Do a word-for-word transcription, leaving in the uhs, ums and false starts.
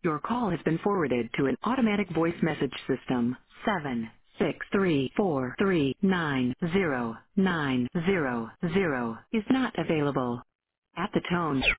Your call has been forwarded to an automatic voice message system. Seven six three four three nine zero nine zero zero is not available. At the tone,